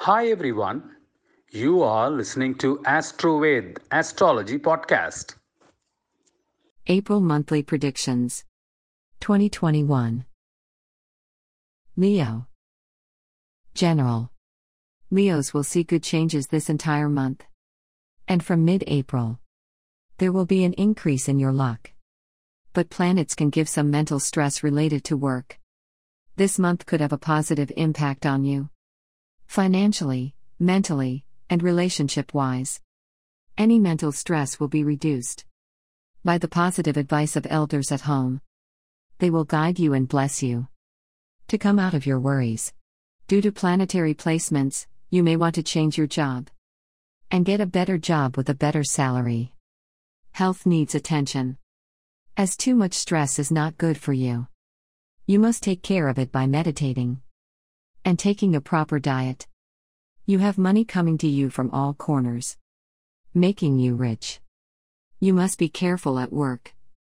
Hi everyone, you are listening to AstroVed Astrology Podcast. April Monthly Predictions 2021. Leo. General. Leos will see good changes this entire month. And from mid-April, there will be an increase in your luck. But planets can give some mental stress related to work. This month could have a positive impact on you. Financially, mentally, and relationship-wise. Any mental stress will be reduced by the positive advice of elders at home. They will guide you and bless you to come out of your worries. Due to planetary placements, you may want to change your job and get a better job with a better salary. Health needs attention, as too much stress is not good for you. You must take care of it by meditating and taking a proper diet. You have money coming to you from all corners, making you rich. You must be careful at work,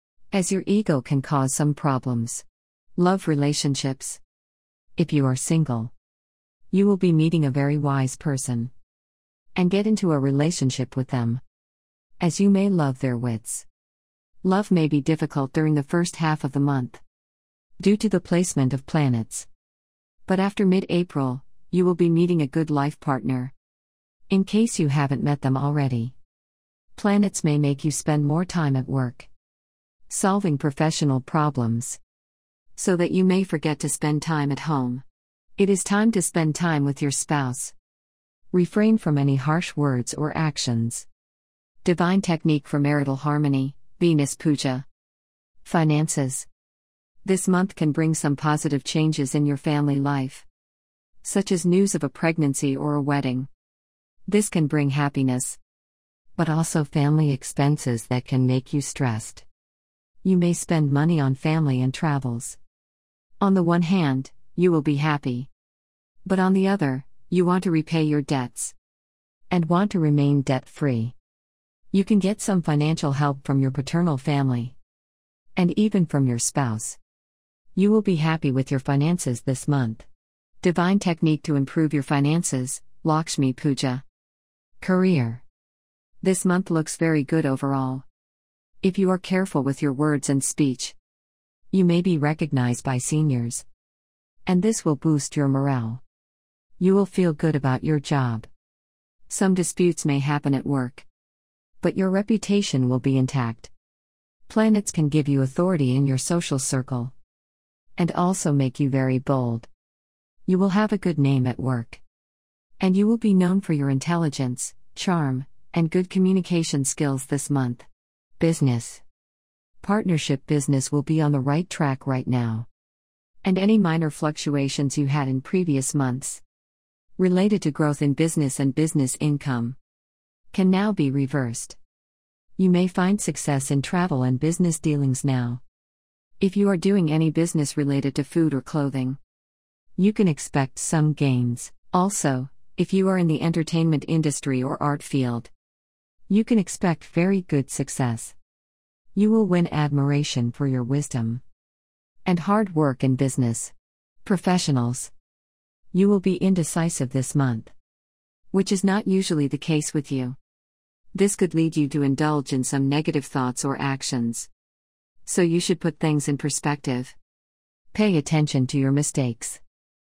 as your ego can cause some problems. Love relationships. If you are single, you will be meeting a very wise person and get into a relationship with them, as you may love their wits. Love may be difficult during the first half of the month due to the placement of planets. But after mid-April, you will be meeting a good life partner, in case you haven't met them already. Planets may make you spend more time at work, solving professional problems, so that you may forget to spend time at home. It is time to spend time with your spouse. Refrain from any harsh words or actions. Divine technique for marital harmony, Venus Puja. Finances. This month can bring some positive changes in your family life, such as news of a pregnancy or a wedding. This can bring happiness, but also family expenses that can make you stressed. You may spend money on family and travels. On the one hand, you will be happy, but on the other, you want to repay your debts and want to remain debt-free. You can get some financial help from your paternal family and even from your spouse. You will be happy with your finances this month. Divine technique to improve your finances, Lakshmi Puja. Career. This month looks very good overall. If you are careful with your words and speech, you may be recognized by seniors, and this will boost your morale. You will feel good about your job. Some disputes may happen at work, but your reputation will be intact. Planets can give you authority in your social circle, and also make you very bold. You will have a good name at work, and you will be known for your intelligence, charm, and good communication skills this month. Business. Partnership business will be on the right track right now, and any minor fluctuations you had in previous months related to growth in business and business income can now be reversed. You may find success in travel and business dealings now. If you are doing any business related to food or clothing, you can expect some gains. Also, if you are in the entertainment industry or art field, you can expect very good success. You will win admiration for your wisdom and hard work in business. Professionals. You will be indecisive this month, which is not usually the case with you. This could lead you to indulge in some negative thoughts or actions. So you should put things in perspective. Pay attention to your mistakes.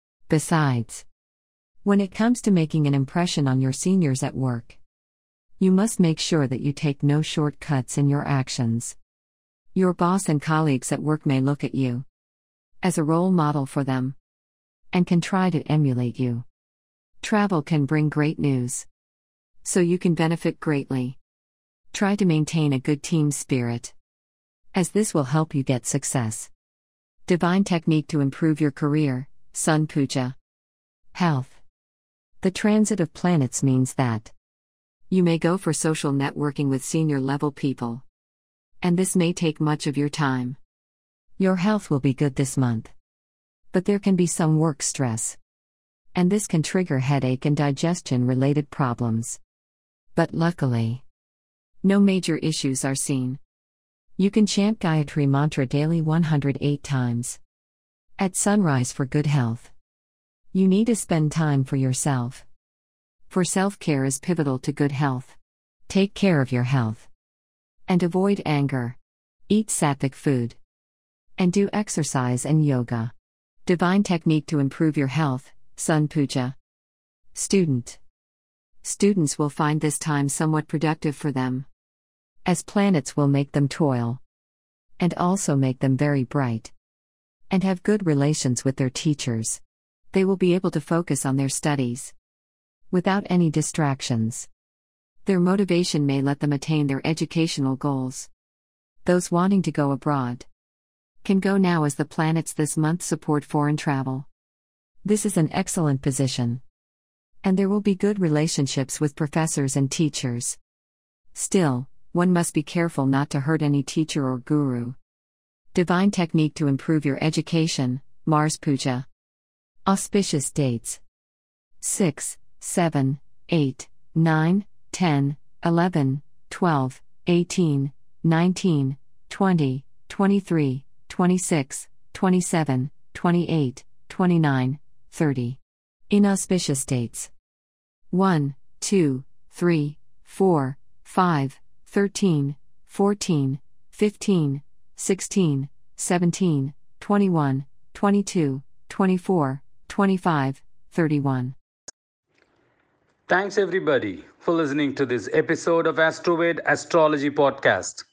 Besides, when it comes to making an impression on your seniors at work, you must make sure that you take no shortcuts in your actions. Your boss and colleagues at work may look at you as a role model for them and can try to emulate you. Travel can bring great news, so you can benefit greatly. Try to maintain a good team spirit, as this will help you get success. Divine technique to improve your career, Sun Puja. Health. The transit of planets means that you may go for social networking with senior level people, and this may take much of your time. Your health will be good this month, but there can be some work stress, and this can trigger headache and digestion related problems. But luckily, no major issues are seen. You can chant Gayatri Mantra daily 108 times at sunrise for good health. You need to spend time for yourself. For self-care is pivotal to good health. Take care of your health. And avoid anger. Eat sattvic food. And do exercise and yoga. Divine technique to improve your health, Sun Puja. Student. Students will find this time somewhat productive for them, as planets will make them toil, and also make them very bright, and have good relations with their teachers. They will be able to focus on their studies without any distractions. Their motivation may let them attain their educational goals. Those wanting to go abroad can go now, as the planets this month support foreign travel. This is an excellent position. And there will be good relationships with professors and teachers. Still, one must be careful not to hurt any teacher or guru. Divine technique to improve your education, Mars Puja. Auspicious dates: 6, 7, 8, 9, 10, 11, 12, 18, 19, 20, 23, 26, 27, 28, 29, 30. Inauspicious dates: 1, 2, 3, 4, 5, 13, 14, 15, 16, 17, 21, 22, 24, 25, 31. Thanks everybody for listening to this episode of AstroVed Astrology Podcast.